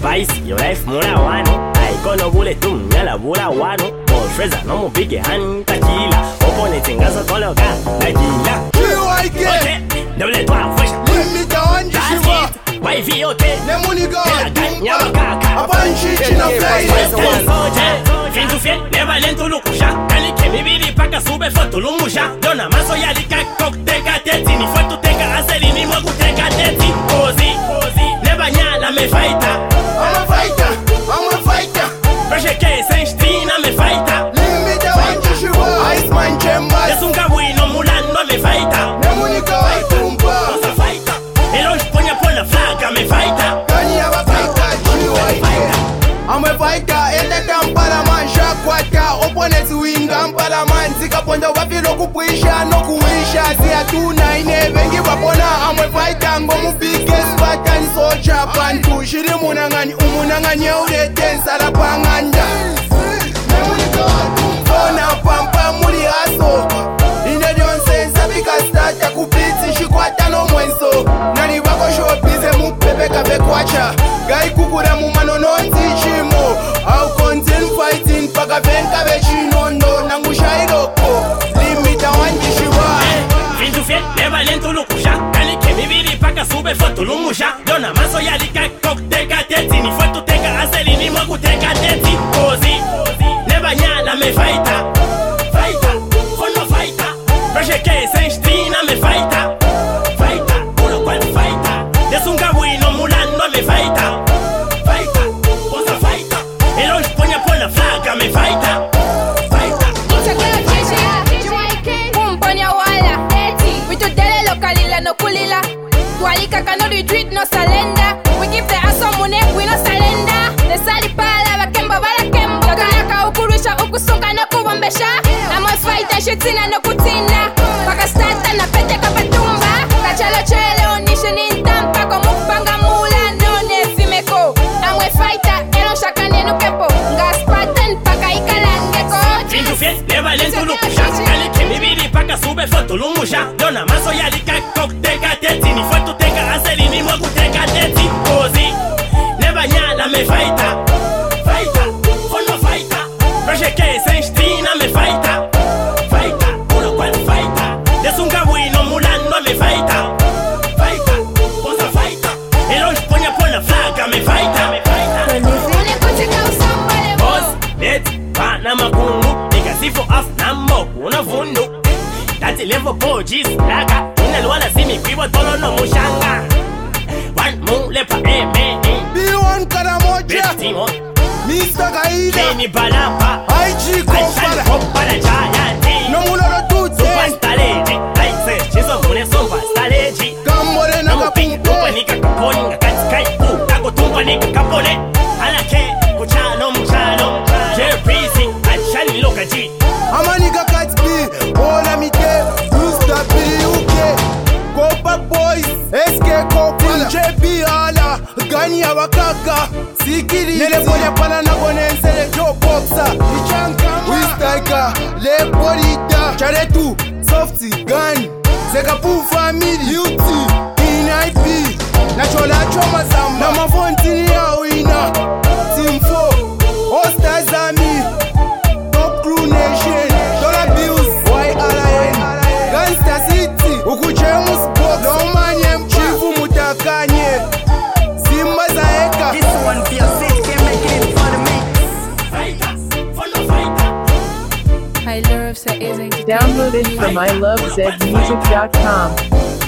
spice, your life muna wano. I kono bule tum, nyala bula wano. Oh, Freza, no mo big hand, tequila. Opponent ngazo koloka, tequila. Okay, double toi, fresh. Limita wanje shiva. Wifey, okay. Nemuni go. Nyama kaka. Apanchi china fly. Fintu fie, never lento lukusha. Kalike mibili paka sube foto lumusha. Dona maso yalika kokteka teti. Ni foto teka aseli ni mwaku teka teti. Kozi, never nyala me fighter. I'm a fighter, I'm a fighter. Pressure case and stina me fighter. Limita wanje shiva. Iceman Chambers. Yasunga wino mulano me fighter. Nemuni go. Tumba. Osa fighter. Elonge ponya pona flaga me fighter. Kani ya ba fighter, I'm a fighter, ende kampala man shakwata. Opponents win kampala man. Zikaponda wafilo kupwisha no kuwisha. Siya tuna ine vengi wapona. I'm a fighter, ngomu biggest Spartan soldier. Pantu shiri munangani umunangani ule tensa la panganda. Kona pampa muri aso. Ine jonse sabika starta kupiti shikwata no mwenso. Nani wako showbize mupepe kabe kwacha. Gai kukura mumano nonzi chimo. Au continue fighting paka venka vechino ndo nangusha iroko. Limita wanji shiwa. Fintu fie, never lento lukusha. Kalike mibili paka sube foto lumusha. Dona maso yalika kokteka teti. Ni foto teka aseli ni mwaku teka teti. Kozi, never nyala me fighter. Fighter, fono fighter. Pressure case and stina me fighter. Fighter, uno kwal fighter. Yasunga wino mulano me fighter. Fighter, osa fighter. Elonge ponya pona flaga me fighter. Fighter. Kumponya wala Vitudele lokalila no kulila Tualika kano retreat no salenda. We give the aso mune, we no salenda. The sali pala bakemba bala kembo. Kanaka ukurisha ukusunga no kubombesha. Amos fighter shitina no kutina. Paka starta na pete kapatumba. Kachalo chele onishe nintampa. Komu kupanga mula no nefimeko. Amwe fighter elo shakane no kepo. Nga Spartan paka ikalangeko. Fintu fie, never lento lukusha. Kalike mibili paka sube foto lumusha. Dona maso yalika kokteka teti. Ni foto teka aseli ni mwaku teka teti. Kozi, never nyala me fighter. Fighter, fono fighter. Pressure case and stina me fighter. Fighter, uno kwal fighter. Yasunga wino mulano me fighter. Fighter, osa fighter. Elonge ponya pona flaga me fighter. Boss, net, pana makungu. Nikasifu af nambo, una vundu. Dati levo pojis, laga. Inalwala simi kwiwa tolo no mushanga. One moon lepa B1 Karamoja. Timo, Mr. Gaida. Kenny Balapa. IG Aishani Kompala. Kompala Giant. No muloro tutse. Super staleji. Like say, chizo mune super staleji. Kambole na Namu ping tupa kapumpe. nika kaponi nga katikai. Kako tumpa nika kapone. Halake, kuchano mchano. Jerry Breezy, Aishani Lokaji. Amanika Katsby. Ola mite. Mr. Billy UK. Kopa Boys. SK Kopala. JB Ala. Gani ya wakaka. Sikiri. Nele ponya pala na bonensele. Joe Boxer. Ichanka. Wistaika. Le Polita. Charetu. Softy. Gani. Zekapu Family. Beauty. In IP. Nachola Choma Zamba. Na mafontini ya wina. Team 4. All-Stars Army. Top Crew Nation. Dollar Bills. YRN. Gangster City. Ukuchemus Box. Domanye Mchifu Mutakanye. Simba Zaeka. This one for your sake, can't make it for the mix. Fighter, fono fighter. I love sa isn't Download it from ilovezmusic.com.